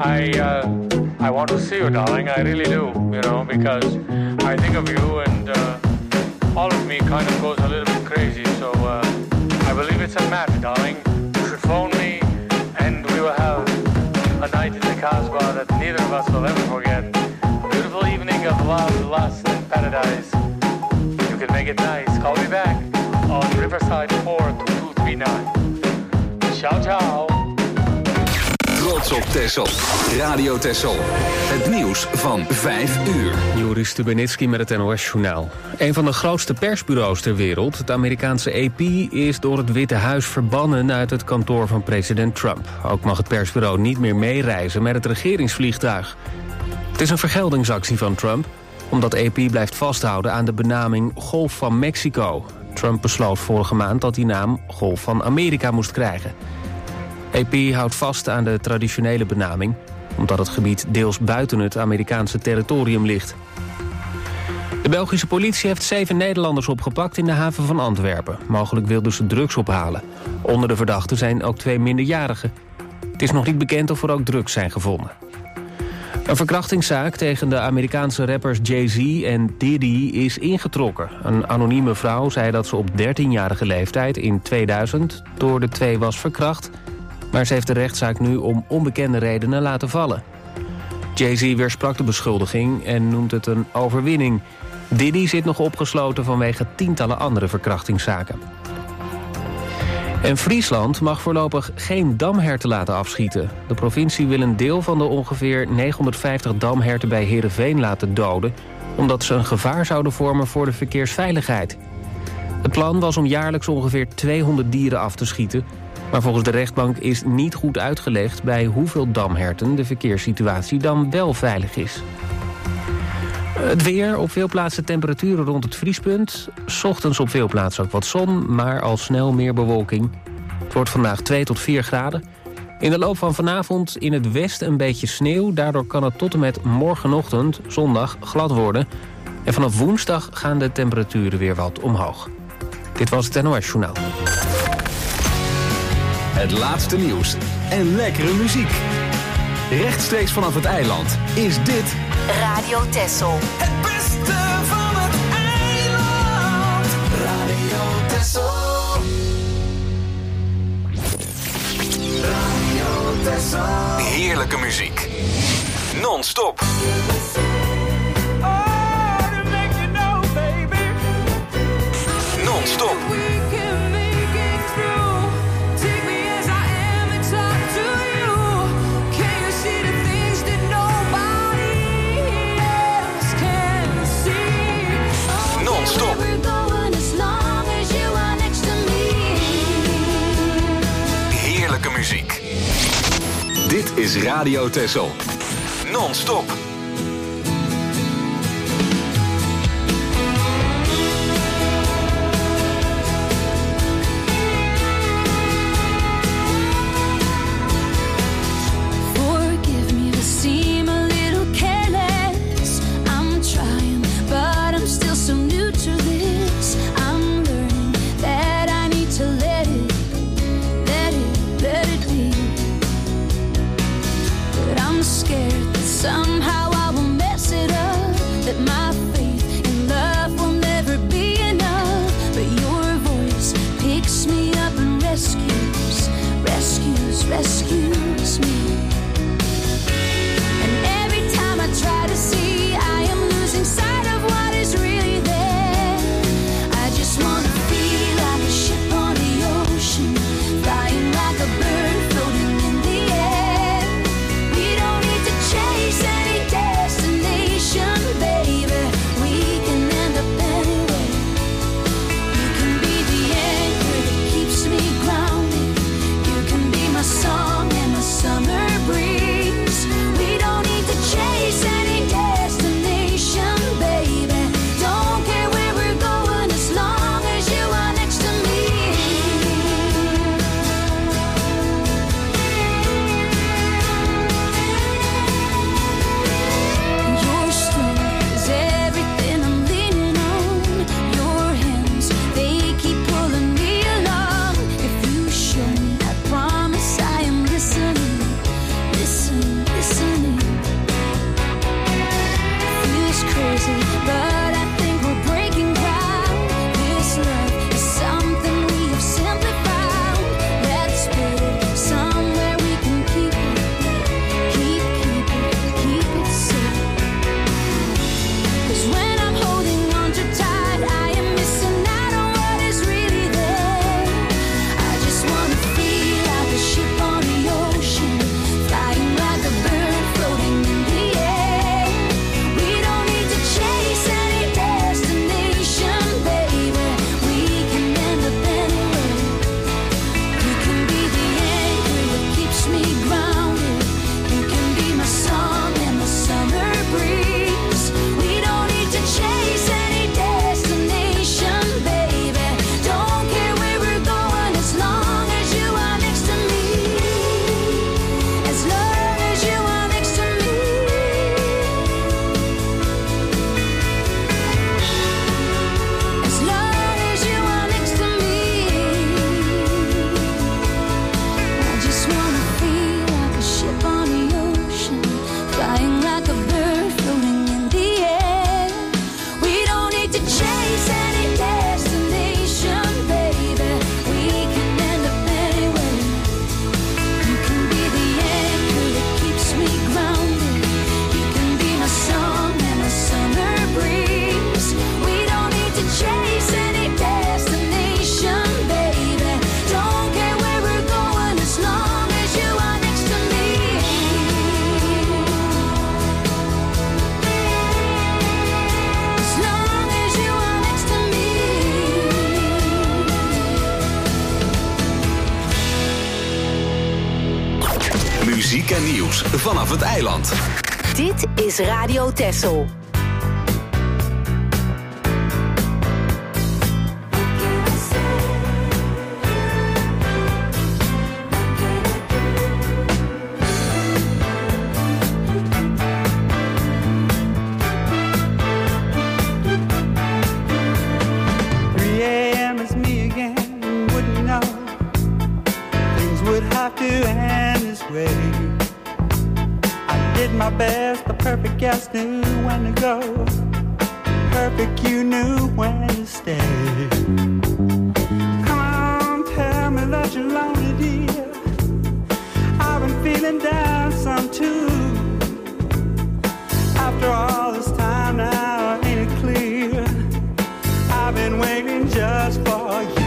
I want to see you, darling. I really do, you know, because I think of you and all of me kind of goes a little bit crazy. So I believe it's a match, darling. You should phone me and we will have a night in the Casbah that neither of us will ever forget. A beautiful evening of love, lust, and paradise. You can make it nice. Call me back on Riverside 42239. Ciao, ciao. Trots op Texel. Radio Texel. Het nieuws van 5 uur. Joris Stubenitski met het NOS-journaal. Een van de grootste persbureaus ter wereld, het Amerikaanse AP... is door het Witte Huis verbannen uit het kantoor van president Trump. Ook mag het persbureau niet meer meereizen met het regeringsvliegtuig. Het is een vergeldingsactie van Trump, omdat AP blijft vasthouden aan de benaming Golf van Mexico. Trump besloot vorige maand dat die naam Golf van Amerika moest krijgen. AP houdt vast aan de traditionele benaming, omdat het gebied deels buiten het Amerikaanse territorium ligt. De Belgische politie heeft 7 Nederlanders opgepakt in de haven van Antwerpen. Mogelijk wilden ze drugs ophalen. Onder de verdachten zijn ook 2 minderjarigen. Het is nog niet bekend of er ook drugs zijn gevonden. Een verkrachtingszaak tegen de Amerikaanse rappers Jay-Z en Diddy is ingetrokken. Een anonieme vrouw zei dat ze op 13-jarige leeftijd in 2000 door de twee was verkracht, maar ze heeft de rechtszaak nu om onbekende redenen laten vallen. Jay-Z weersprak de beschuldiging en noemt het een overwinning. Diddy zit nog opgesloten vanwege tientallen andere verkrachtingszaken. En Friesland mag voorlopig geen damherten laten afschieten. De provincie wil een deel van de ongeveer 950 damherten bij Heerenveen laten doden, omdat ze een gevaar zouden vormen voor de verkeersveiligheid. Het plan was om jaarlijks ongeveer 200 dieren af te schieten, maar volgens de rechtbank is niet goed uitgelegd bij hoeveel damherten de verkeerssituatie dan wel veilig is. Het weer, op veel plaatsen temperaturen rond het vriespunt. 's Ochtends op veel plaatsen ook wat zon, maar al snel meer bewolking. Het wordt vandaag 2 tot 4 graden. In de loop van vanavond in het westen een beetje sneeuw. Daardoor kan het tot en met morgenochtend, zondag, glad worden. En vanaf woensdag gaan de temperaturen weer wat omhoog. Dit was het NOS Journaal. Het laatste nieuws en lekkere muziek. Rechtstreeks vanaf het eiland is dit Radio Texel. Het beste van het eiland. Radio Texel. Radio Texel. heerlijke muziek. Non-stop. Non-stop. Non-stop. Heerlijke muziek. Dit is Radio Texel. Non-stop. Somehow I will mess it up, that my faith in love will never be enough. But your voice picks me up and rescues me. And every time I try to see, I am losing sight of what is really there. I just want to feel like a ship on the ocean, flying like a bird floating in the air. We don't need to chase any weekendnieuws vanaf het eiland. Dit is Radio Texel. Just knew when to go. Perfect, you knew when to stay. Come on, tell me that you're lonely, dear. I've been feeling down some too. After all this time now, ain't it clear? I've been waiting just for you.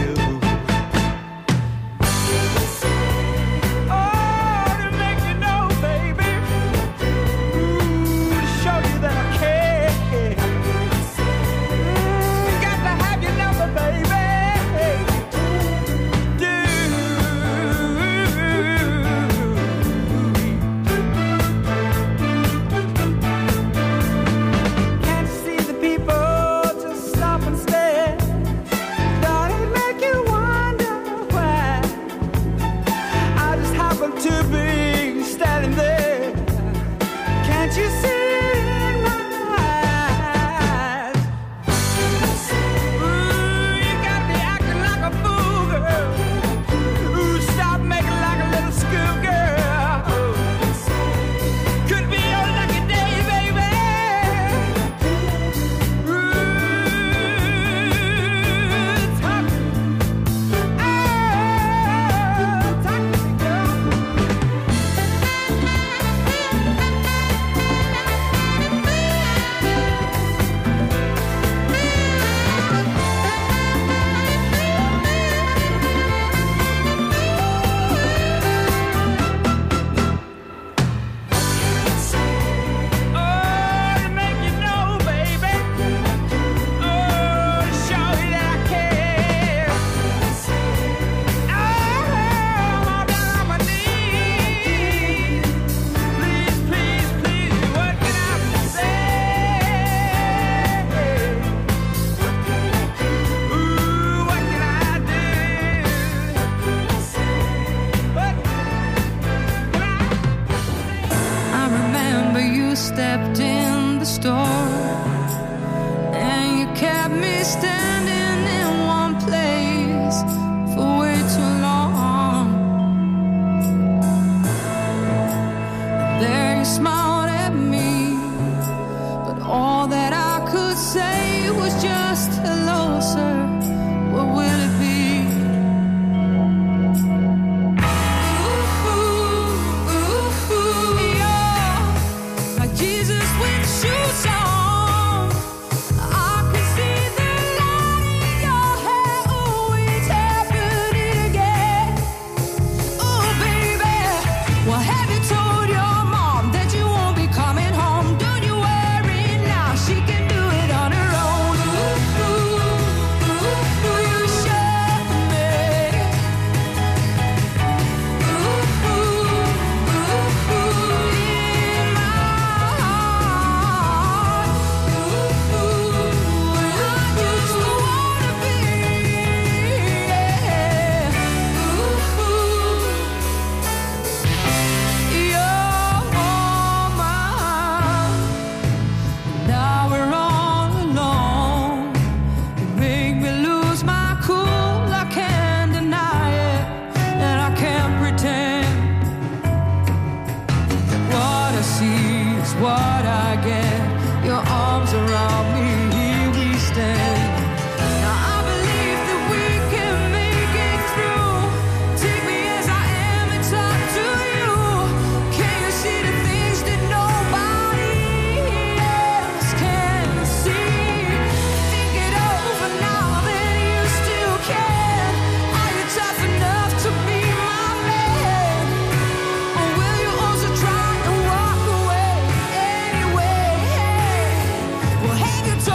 Hang your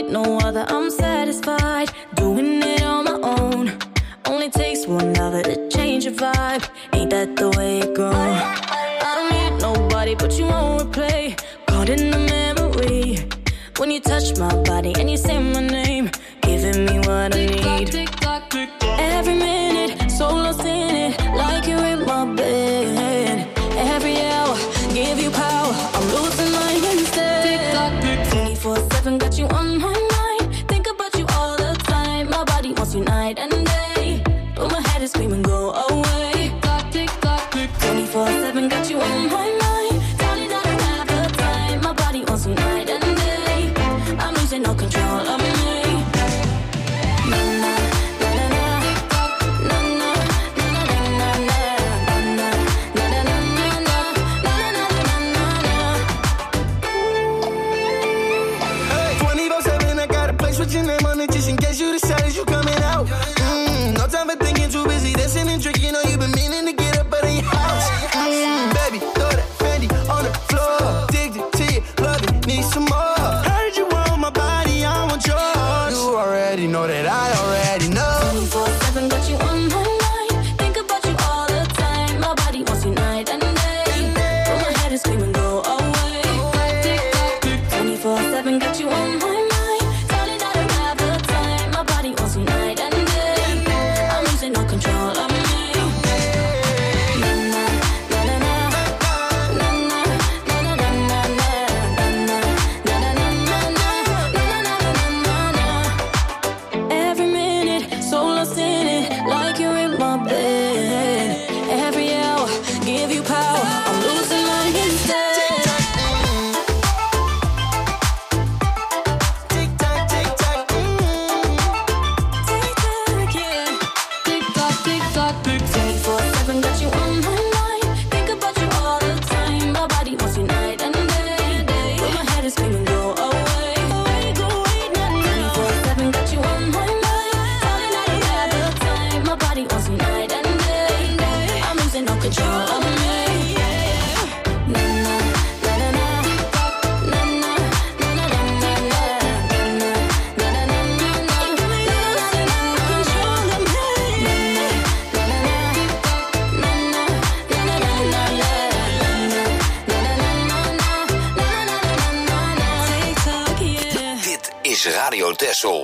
need no other, I'm satisfied doing it on my own. Only takes one other to change your vibe. Ain't that the way it goes? I don't need nobody but you on replay. Caught in the memory when you touch my body and you say my name, giving me what I need. Every minute, so lost in it, like you're in my bed. Every hour, give you power, I'm losing my instead. 24/7, got you on my mind. Think about you all the time. My body wants you night and day, but my head is screaming, go away. 24/7, got you on my mind. Darling, I don't have the time. My body wants you night and day. I'm losing all control of me. Your name on it just in case you decided you coming out. No time for thinking, too busy dancing and drinking. You know you've been meaning to get up out of your house. Baby, throw that Fendi on the floor. Addicted to you, love it, need some more. Heard you want my body, I want yours. You already know that I already know. 24/7, got you on my mind. Think about you all the time. My body wants you night and day, but my head is screaming, go away. 24/7, got you on my mind. Radio Texel.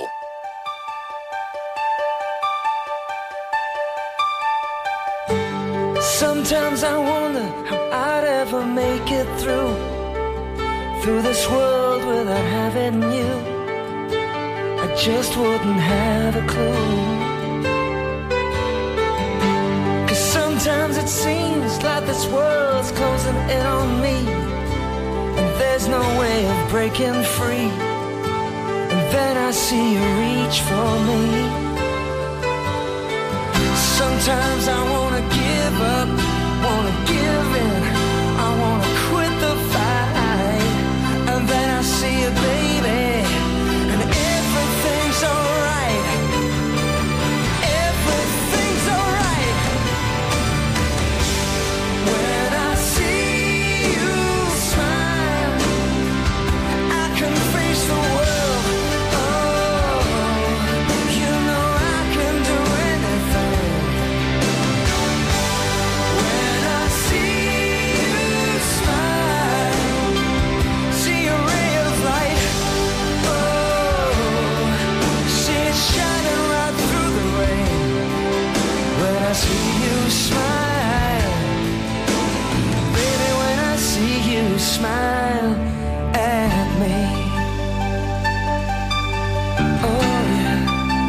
Sometimes I wonder how I'd ever make it through this world without having you. I just wouldn't have a clue. 'Cause sometimes it seems like this world's closing in on me, and there's no way of breaking free. Then I see you reach for me. Sometimes I wanna give up, wanna give in, I wanna quit the fight. And then I see you, baby, and everything's alright. Everything's alright. When I see you smile, I can face the world. Smile at me. Oh yeah.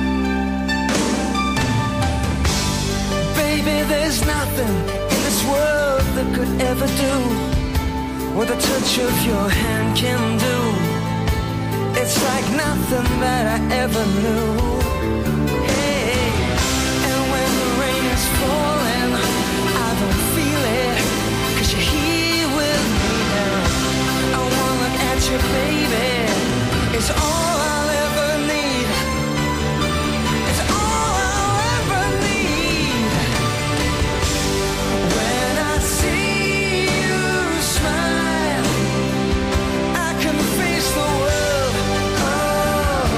Baby, there's nothing in this world that could ever do what the touch of your hand can do. It's like nothing that I ever knew. Hey, and when the rain is falling, I don't feel it, 'cause you're here with me now. I wanna look at you, baby. It's all I'll ever need. It's all I'll ever need. When I see you smile, I can face the world. Oh,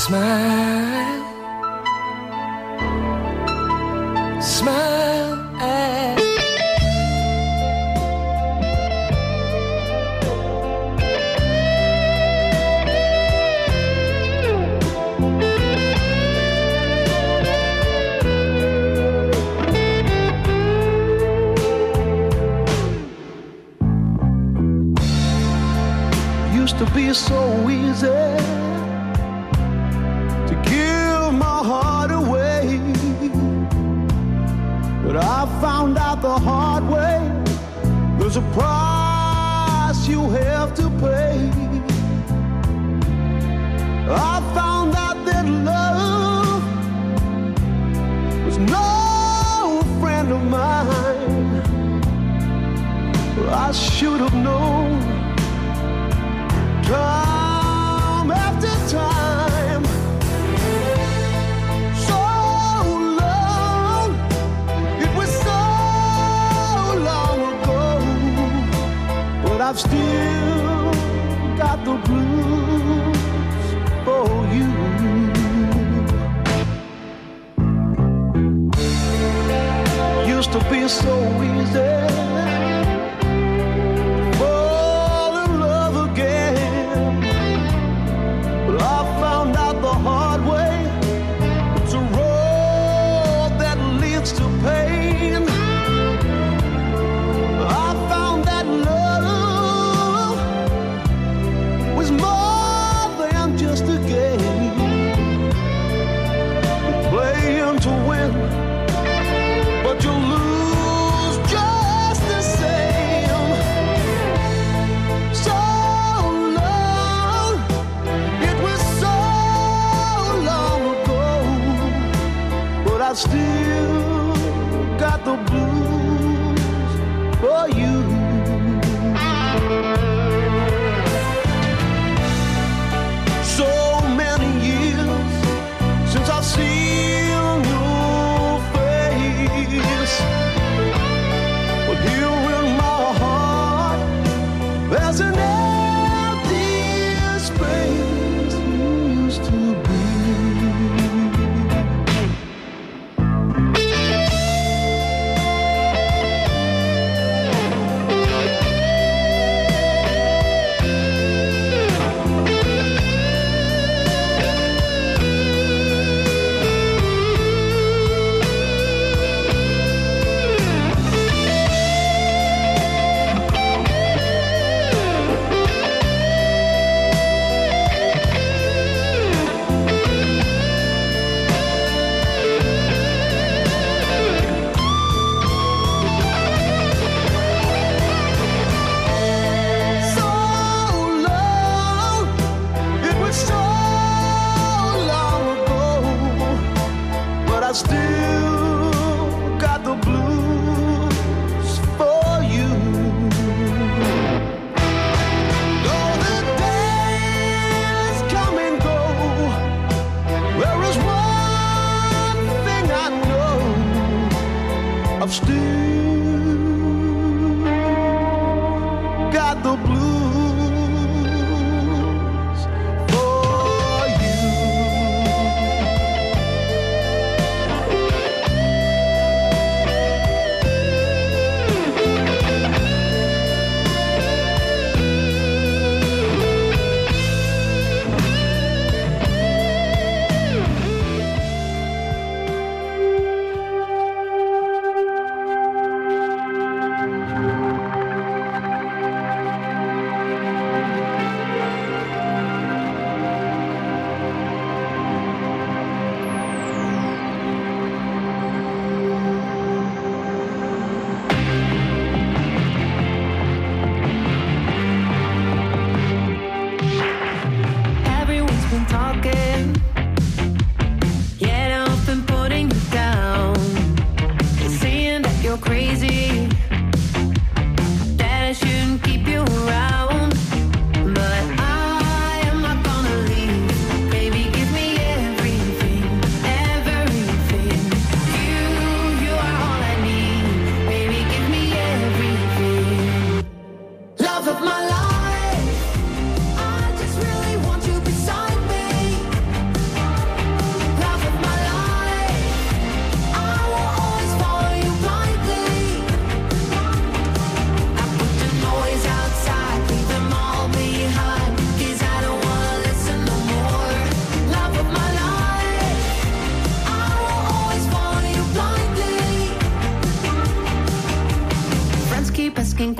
Smile, smile at used to be so easy to give my heart away, but I found out the hard way there's a price you have to pay. I found out that love was no friend of mine. I should have known time after time. So long, it was so long ago, but I've still got the blues for you. Used to be so easy fall in love again, but I found out the hard way it's a road that leads to pain. I found that love was more than just a game, playing to win, but you lose just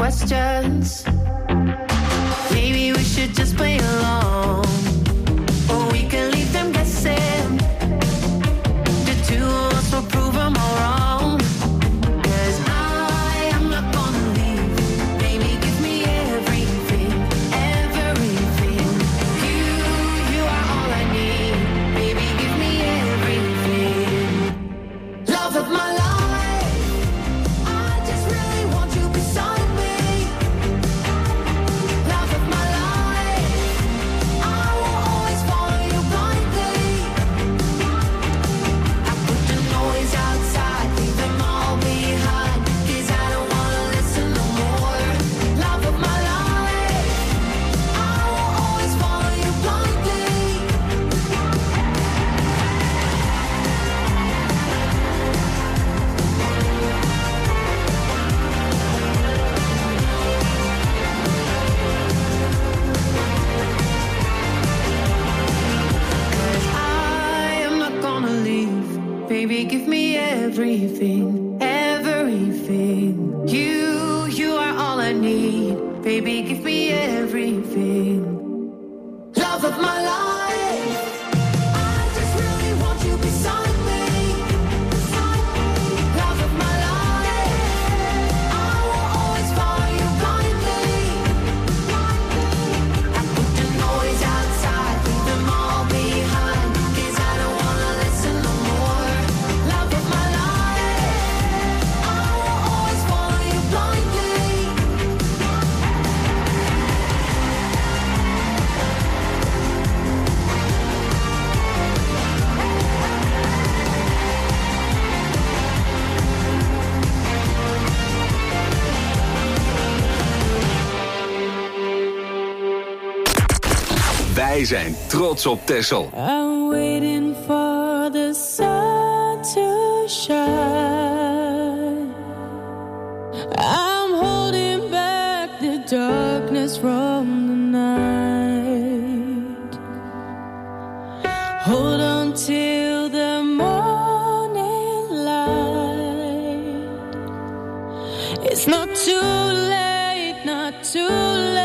questions. Maybe we should just play along, or we can leave them guessing. The two of us will prove them all wrong. 'Cause I am not gonna leave. Baby, give me everything, everything. You are all I need. Baby, give me everything. Love of my life. Baby, give me everything, everything. You are all I need. Baby, give me everything. Love of my life. I just really want you beside me. Love of my life. I will always follow you blindly. I put the noise outside, leave them all behind. 'Cause I don't wanna listen no more. Love of my life. I will always follow you blindly. Wij zijn trots op Texel. I'm waiting for the sun to shine. I'm holding back the darkness from the night. Hold on till the morning light. It's not too late, not too late.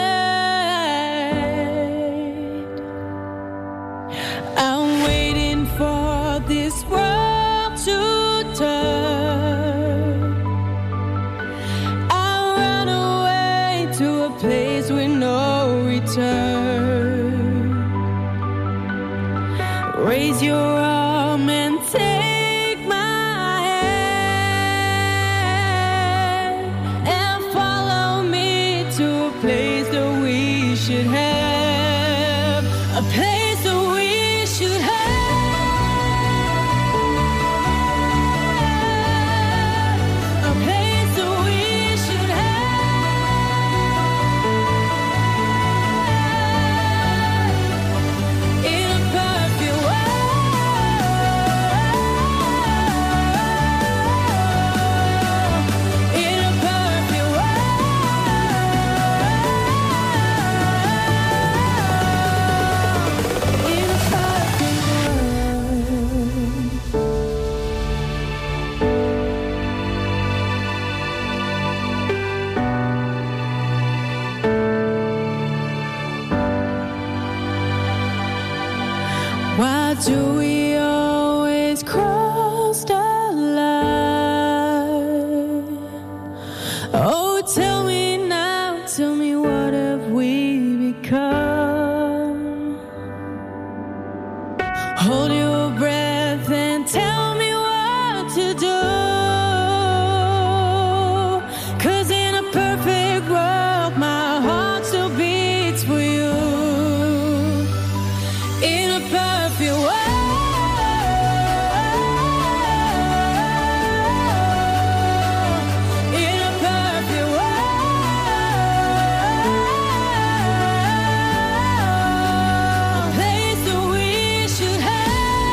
I'm waiting for this world to turn. I'll run away to a place with no return. Raise your arm and take my hand and follow me to a place that we should have. A place that we should have. A place that we should have. In a perfect world. In a perfect world. In a perfect world. Why do we always cross the line? Oh, tell me now, tell me what have we become? Hold your breath and tell me what to do. 'Cause in a perfect world, my heart still beats for you. In a perfect world. In a perfect world. A place that we should have.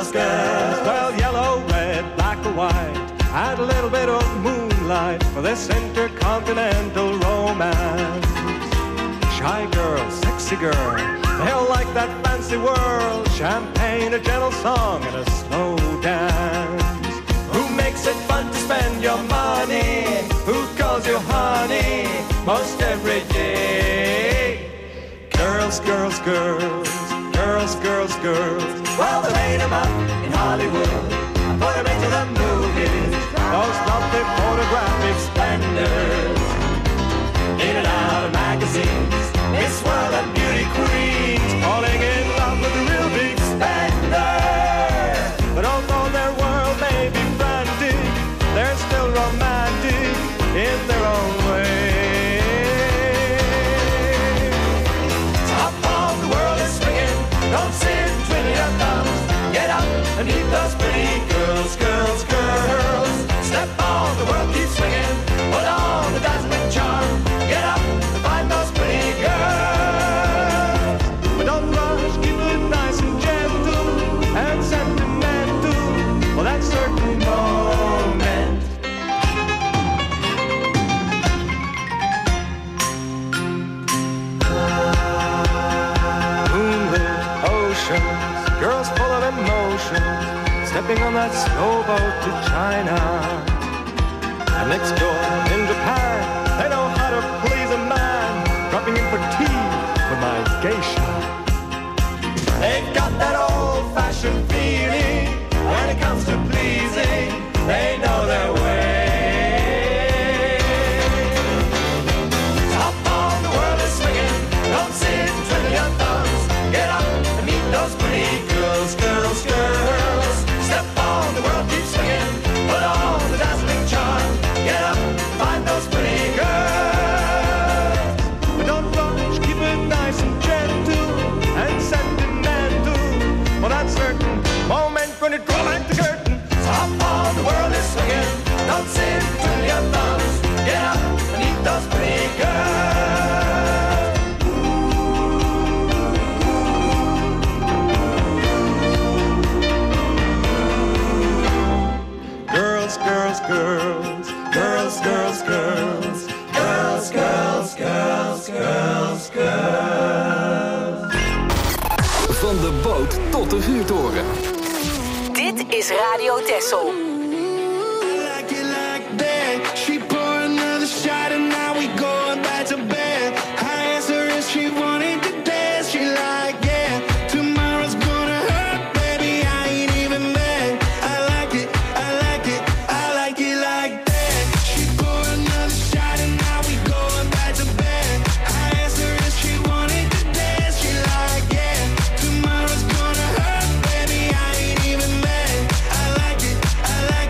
girls, girls. Well, yellow, red, black or white. Add a little bit of moonlight for this intercontinental romance. Shy girl, sexy girl, they'll like that fancy world. Champagne, a gentle song, and a slow dance. Who makes it fun to spend your money? Who calls you honey most every day? Girls, girls, girls, girls, girls, girls. Well, they made them up in Hollywood and put them into the movies. Those lovely photographic splendors, in and out of magazines. Miss World and beauty queens falling in love with the real big spenders. But although their world may be frantic, they're still romantic in their own way. Top of the world is swinging, don't sit twiddling your thumbs. Get up and meet those pretty girls, girls, girls. Step on, the world keeps swinging, put on the dazzling charm. Get up and find those pretty girls. But don't rush, keep it nice and gentle and sentimental for that certain moment. Moonlit oceans, girls full of emotion, stepping on that slow boat to China. And next door in Japan, they know how to please a man, dropping in for tea with my geisha. They've got that old-fashioned feeling when it comes to pleasing. They know their way. Top of the world is swinging, don't sit twiddling your thumbs. Get up and meet those pretty girls, girls, girls. Step on, the world keeps swinging, put on the dazzling charm. Get up, find those pretty girls. But don't rush, keep it nice and gentle and sentimental for that certain moment when it draws back the curtain. Top on, the world is swinging, don't sit twiddling your thumbs. Get up and meet those pretty girls. Girls, girls, girls, girls, girls, girls, girls, girls, girls, girls, girls. Van de boot tot de vuurtoren. Dit is Radio Texel. Like it like that. She pour another shot and now we going back to bed. I asked her if she wanted to dance. She like, yeah. Tomorrow's gonna hurt, baby. I ain't even mad. I like it, I like it, I like it like that. She pour another shot and now we going back to bed. I asked her if she wanted to dance. She like, yeah. Tomorrow's gonna hurt, baby. I ain't even mad. I like it, I like it.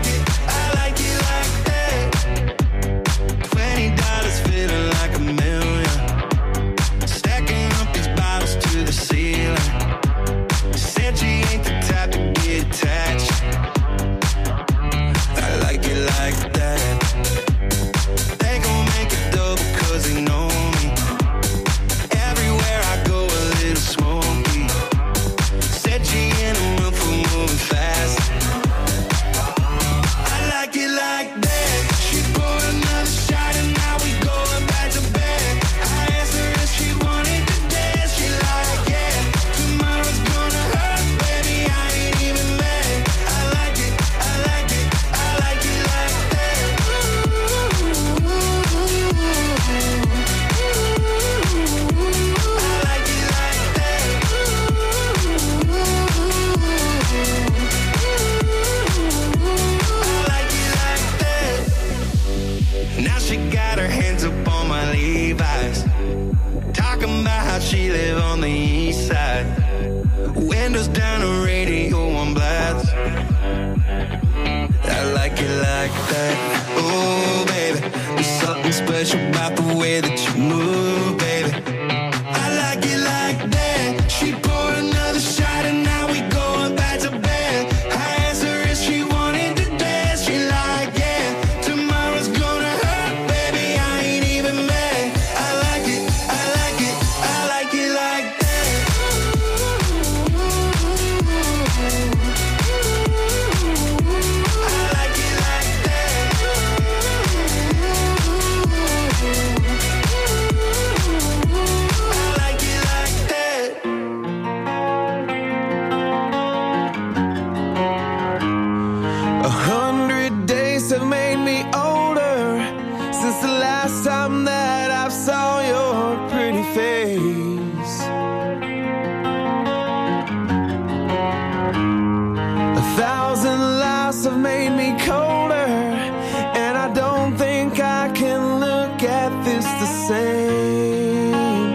have made me colder, and I don't think I can look at this the same.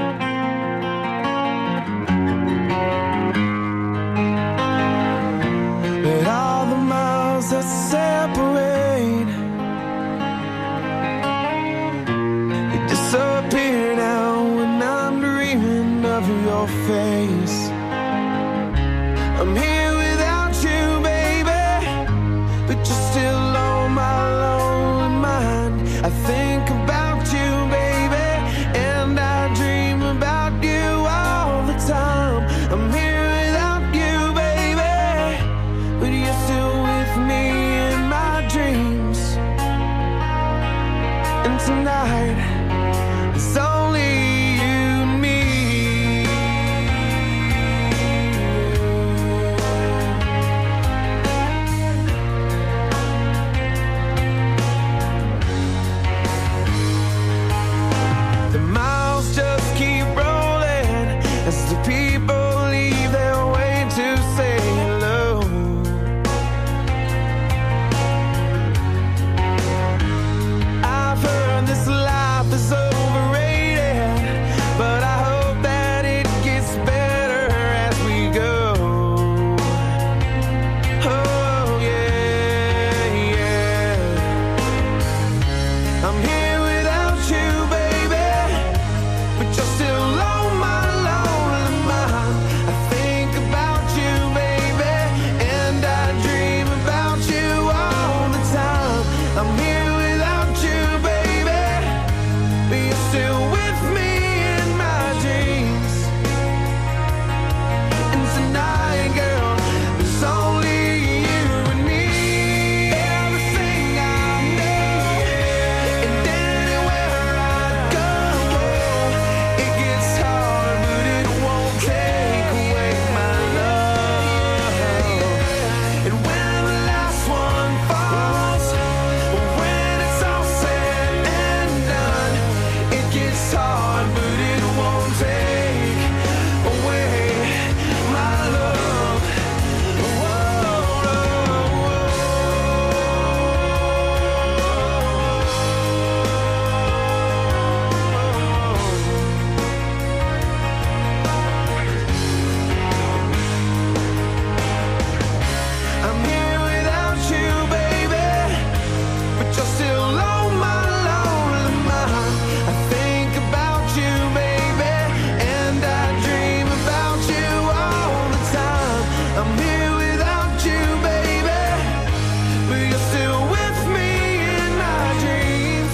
But all the miles that separate, they disappear now when I'm dreaming of your face. I'm here without you, baby, but you're still on my lonely mind. I think about you, baby, and I dream about you all the time. I'm here without you, baby, but you're still with me in my dreams. And tonight, it's only you and me. The miles just keep rolling as the people leave their way to say hello. I've heard this life is overrated, but I hope that it gets better as we go. Oh yeah, yeah. I'm here without you, baby, but you're still on my lonely mind. I think about you, baby, and I dream about you all the time. I'm here without you, baby, but you're still with me in my dreams. And tonight, girl, there's only you and me. Everything I know, and anywhere I go, it gets hard, but it won't take away my love. And when the last one falls, when it's all said and done, it gets hard, but it won't take away my love. I'm here without you, baby, but you're still on my lonely mind. I think about you, baby, and I dream about you all the time. I'm here without you, baby, but you're still with me in my dreams.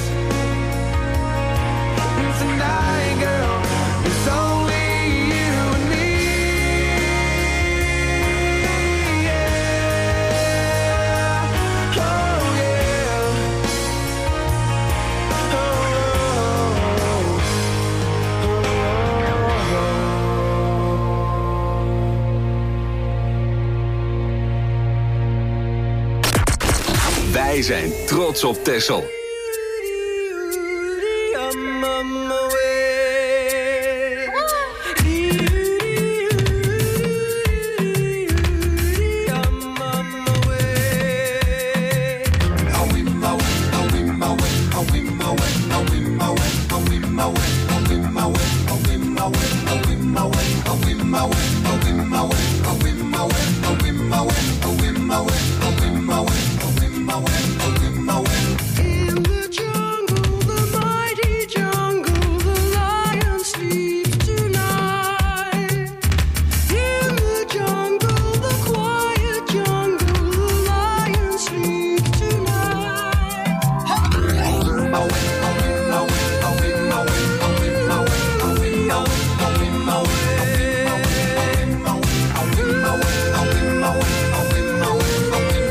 And tonight, girl, it's only you and me. Yeah. Oh, yeah. Wij zijn trots op Texel. I'm on my way. I'm on my way. I'm in my way. I'm in my way. I'm in my way. I'm in my way. I'm in my way. I'm in my way. I'm in my way. I'm in my way. I'm in my way. I'm in my way. I'm in my way. I'm in my way. I'm in my way. I'm in my way. I'm in my way. I'm in my way. In the jungle, the mighty jungle, the lion sleeps tonight. In the jungle, the quiet jungle, the lion sleeps tonight. I'm in my way, I'm in my way, I'm in my way, I'm in my way, I'm in my way, I'm in my way, I'm in my way, I'm in my way, I'm in my way, I'm in my way, I'm in my way, I'm in my way, I'm in my way.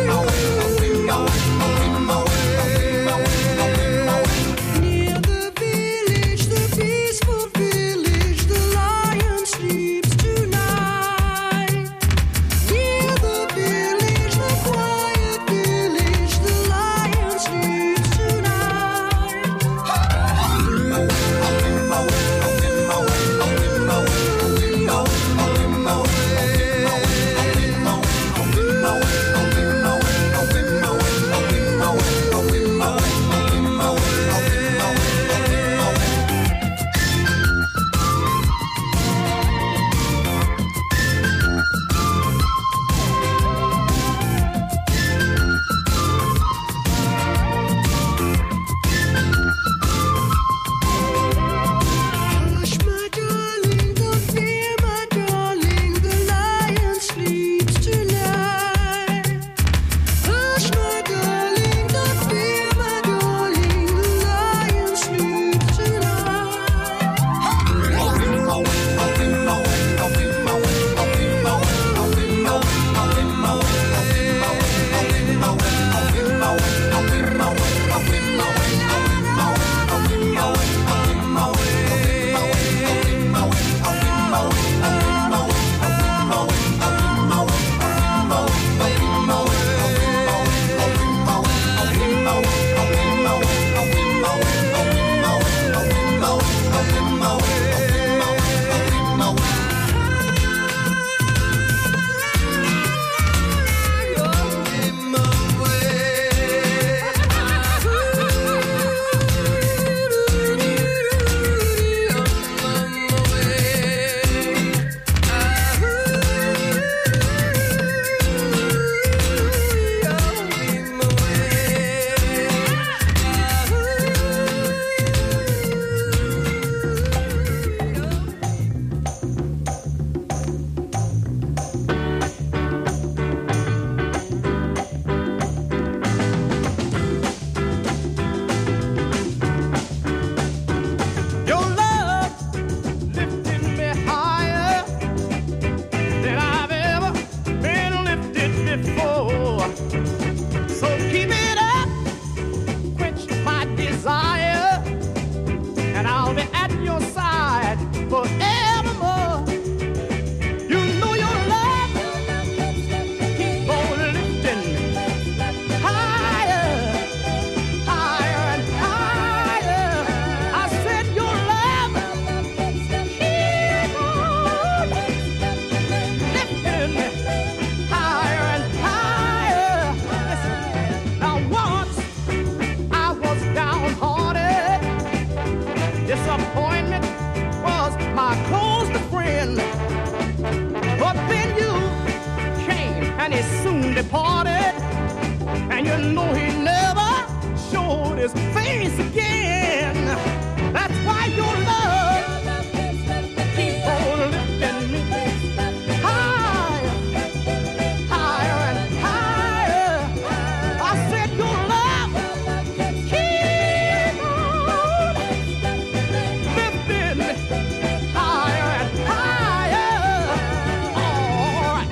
departed, and you know he never showed his face again. That's why your love keep on lifting me higher, higher and higher. I said your love keep on lifting me higher and higher. All right.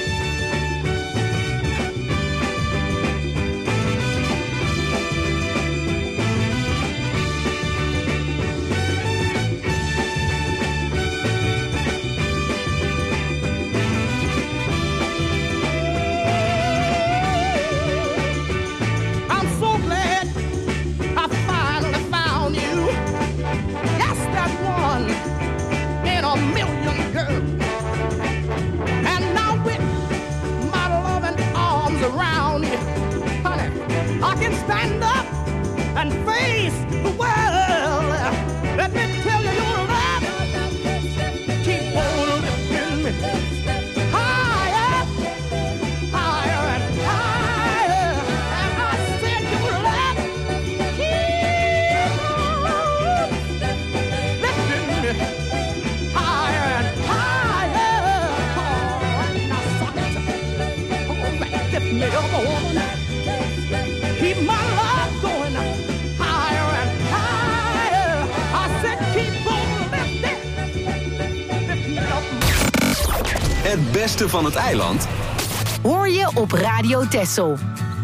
I'm so glad I finally found you. Yes, that one in a million, girl. And now with my loving arms around you, honey, I can stand up and face the world. Let me tell you, your love keep on lifting me higher, higher and higher. And I said your love keep on lifting me higher and higher. Oh, now suck it. Oh, lift me up, woman. Keep my love going higher and higher. I said keep on lifting. Lift me up. Het beste van het eiland Hoor je op Radio Texel.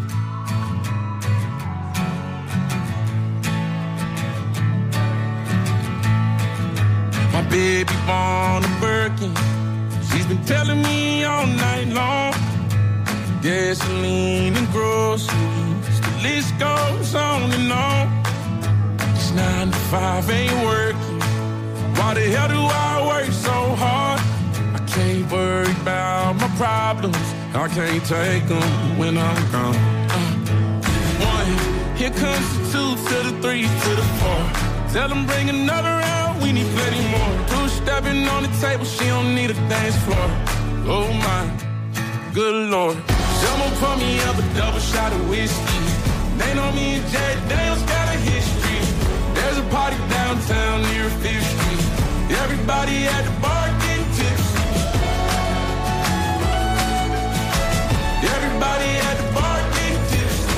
My baby born a Birkin. She's been telling me all night long. Gasoline and groceries, the list goes on and on. This 9 to 5 ain't working. Why the hell do I work so hard? I can't worry about my problems. I can't take them when I'm gone. 1, here comes the 2 to the 3 to the 4. Tell them bring another round, we need plenty more. 2 stepping on the table, she don't need a dance floor. Oh my, good Lord. Someone pour me up a double shot of whiskey. They know me and Jay Daniels got a history. There's a party downtown near 5th Street. Everybody at the bar getting tipsy. Everybody at the bar getting tipsy.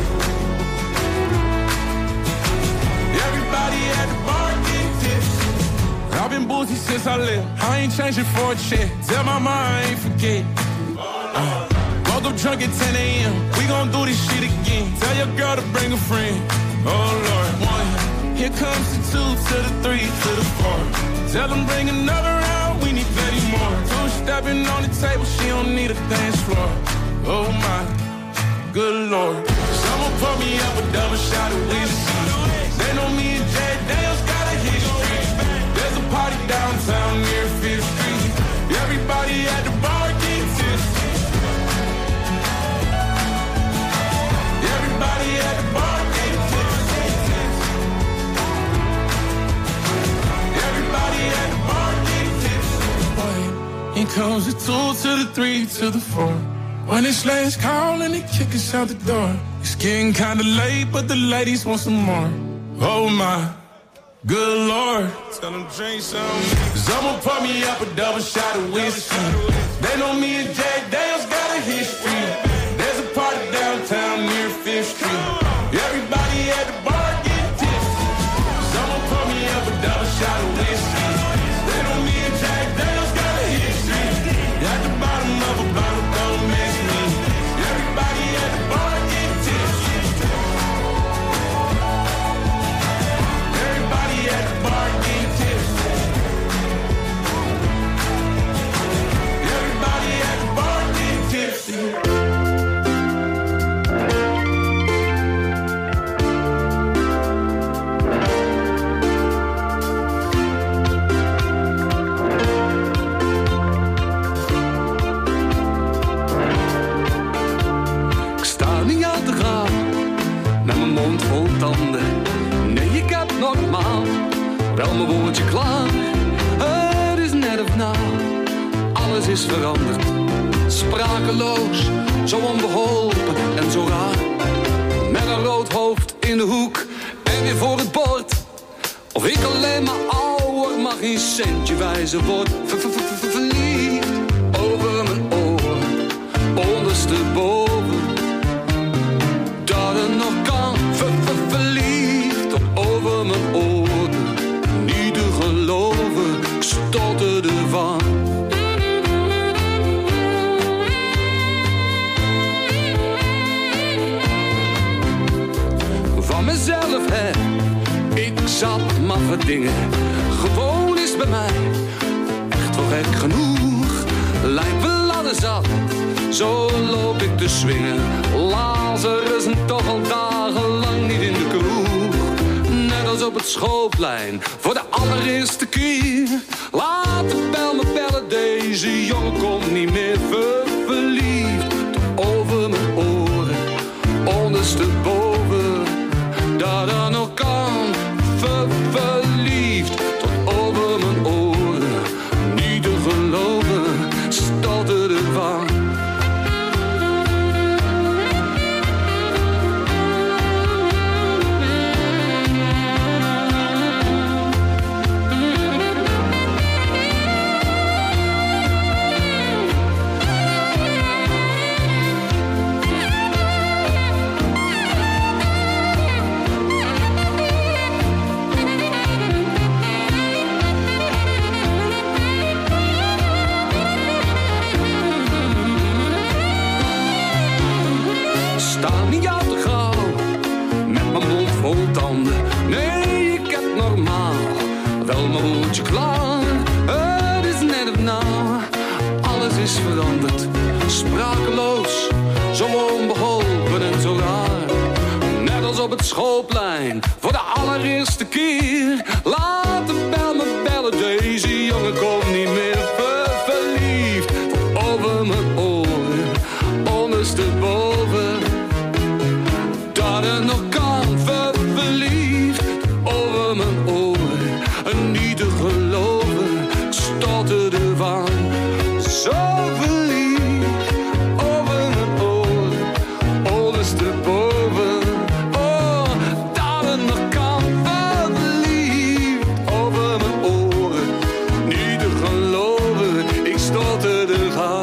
Everybody at the bar getting tipsy. I've been boozy since I left. I ain't changing for a check. Tell my mom I ain't forget. Woke up drunk at 10 a.m. We gon' do this shit again. Tell your girl to bring a friend. Oh Lord. 1, here comes the 2 to the 3 to the 4. Tell them bring another round, we need plenty more. 2 stepping on the table, she don't need a dance floor. Oh my, good Lord. Someone pour me up a double shot of whiskey. They know me and Jay Daniels got a history. There's a party downtown near 5th Street. Everybody at the bar getting tipsy. Everybody at the bar getting tipsy. Everybody at the bar getting tipsy. Here comes the 2 to the 3 to the 4. When it's last call and they kick us out the door. It's getting kinda late, but the ladies want some more. Oh my, good Lord. Tell them drink some. Someone pour me up a double shot of whiskey. They know me and Jay Daniels got a history. There's a party downtown near 5th Street. Everybody at the bar getting tipsy. Someone pour me up a double shot of whiskey. They know me and Jay Daniels got a history. At the bottom of a bottle, don't miss me. Everybody at the bar getting tipsy. Everybody at the bar getting tipsy. Everybody at the bar getting tipsy. Wel mijn woordje klaar, het is net of na. Alles is veranderd, sprakeloos, zo onbeholpen en zo raar. Met een rood hoofd in de hoek en weer voor het bord. Of ik alleen maar ouder, mag geen centje wijzen word. Verliefd over mijn oren, ondersteboven. Dat het nog kan, verliefd tot over mijn oren. Niet te geloven, ik stotterde van. Van mezelf, hè, ik zat maffe dingen. Gewoon is bij mij echt wel gek genoeg. Lijkt wel ladder zat, zo loop ik te swingen. Lazarus en toch al dagenlang niet in de kroeg. Net als op het schoolplein, voor de allereerste keer. Laat de bel me bellen, deze jongen komt niet meer. Verliefd over mijn oren, ondersteboven. Dat er nog kan, verliefd tot over mijn oren. Niet te geloven, stotterde van. Nee, ik heb normaal wel mijn woordje klaar. Het is net of nou, alles is veranderd. Sprakeloos, zo onbeholpen en zo raar. Net als op het schoolplein, voor de allereerste keer. Laat de bel me bellen, deze jongen komt niet meer. Verliefd over mijn oren, ondersteboven. Dat er nog kan. Verliefd over mijn oren, en niet te geloven, ik stotterde van. Zo verliefd over mijn oren, ondersteboven. Oh, dat het nog kan. Verliefd over mijn oren, niet te geloven, ik stotterde van.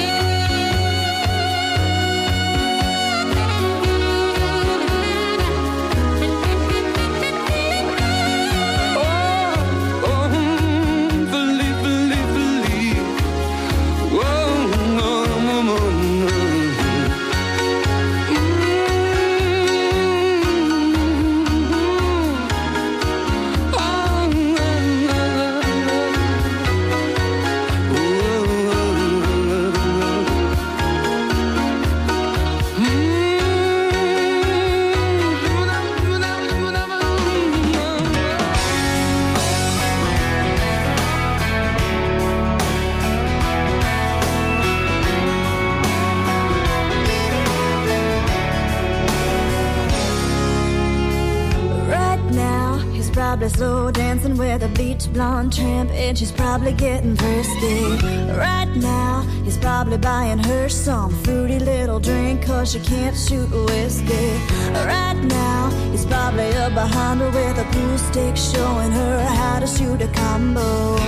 Slow dancing with a beach blonde tramp, and she's probably getting frisky. Right now, he's probably buying her some fruity little drink, 'cause she can't shoot whiskey. Right now, he's probably up behind her with a pool stick, showing her how to shoot a combo.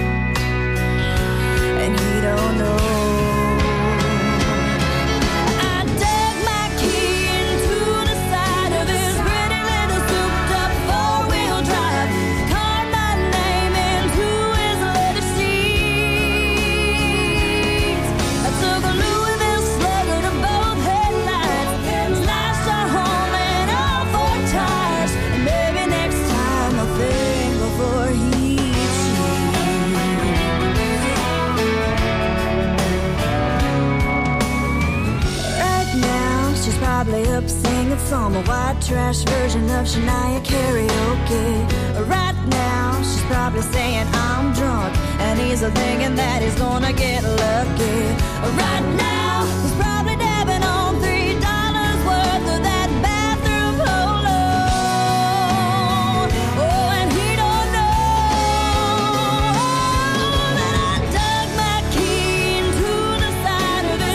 And he don't know. Up singing some white trash version of Shania karaoke. Right now, she's probably saying I'm drunk, and he's thinking that he's gonna get lucky. Right now, he's probably dabbing on $3 worth of that bathroom polo. Oh, and he don't know that I dug my key into the side of his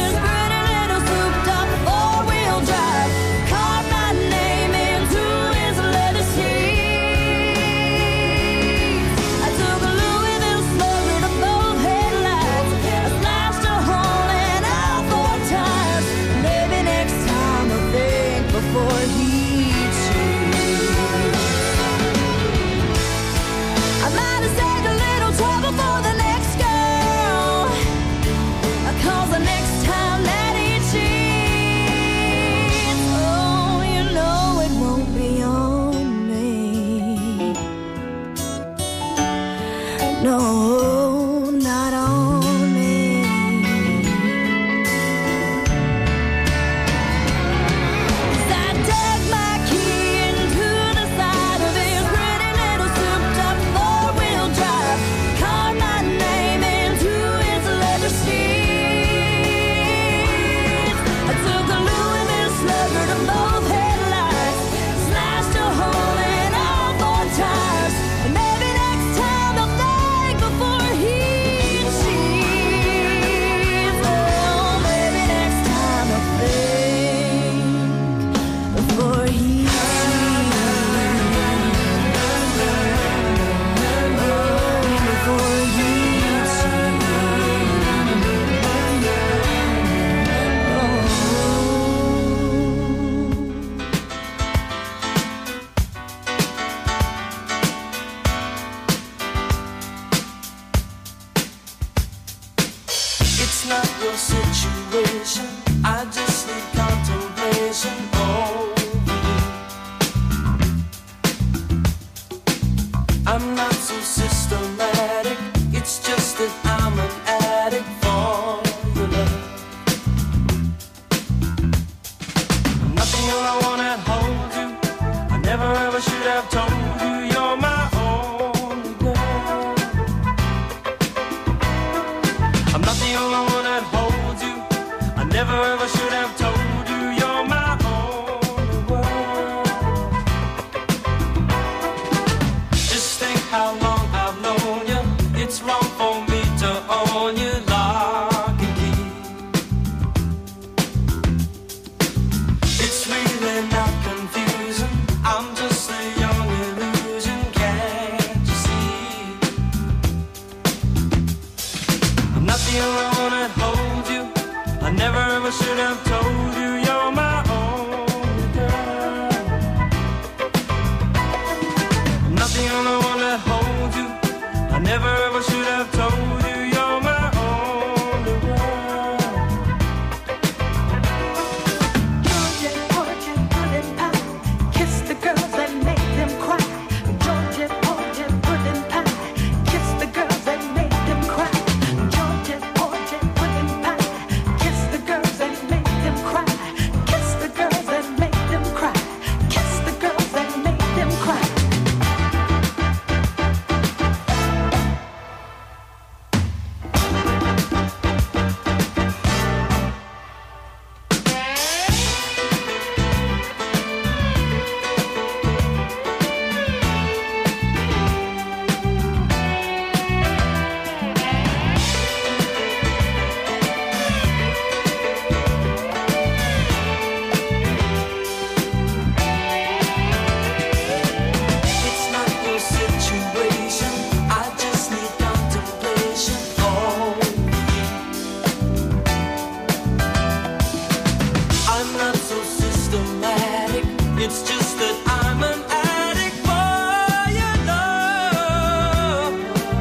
It's just that I'm an addict for your love.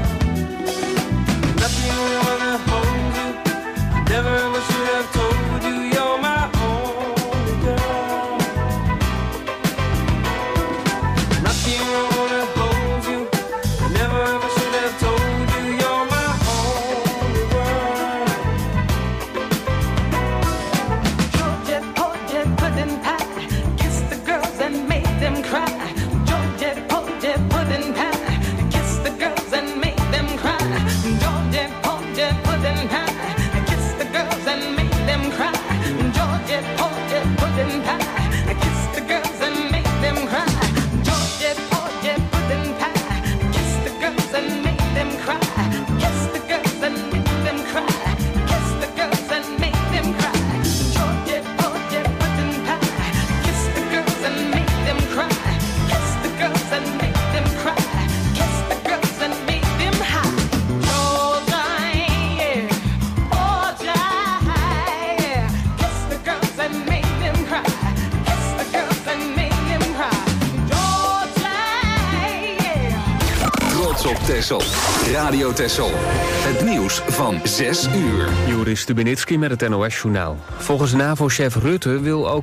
Nothing wanna hold you. Never ever should have told you you're my only girl. Nothing wanna hold you. Never ever should have told you you're my only girl. Georgia, Georgia, pudding pie. Kiss the girls and make them cry. Georgia, Georgia, pudding pie. Kiss the girls and make them cry. Georgia, Georgia, pudding pie. Kiss the girls and make them cry. Georgia, Georgia, pudding pie. Kiss the girls and make them cry. Georgia, Georgia, pudding pie. Kiss the girls and make them cry. Kiss the girls and make them cry. Kiss the girls and make them cry. Georgia, Georgia, pudding pie. Kiss the girls and make them cry. Kiss the girls and make them cry. Kiss the girls and make them high. Georgia, yeah. Georgia, yeah. Kiss the girls and make them cry. Kiss the girls and make them cry. Georgia, yeah. Trots op Texel. Radio Texel. Het nieuws van 6 uur. Joris Stubenitski met het NOS-journaal. Volgens NAVO-chef Rutte wil ook